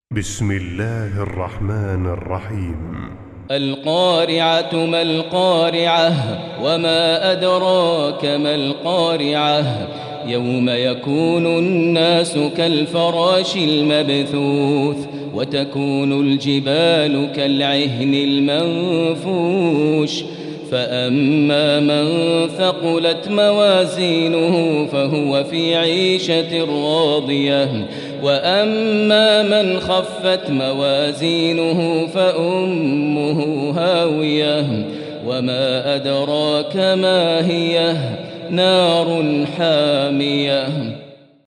بسم الله الرحمن الرحيم. القارعة ما القارعة وما أدراك ما القارعة يوم يكون الناس كالفراش المبثوث وتكون الجبال كالعهن المنفوش فأما من ثقلت موازينه فهو في عيشة راضية وأما من خفت موازينه فأمه هاوية وما أدراك ما هي نار حامية.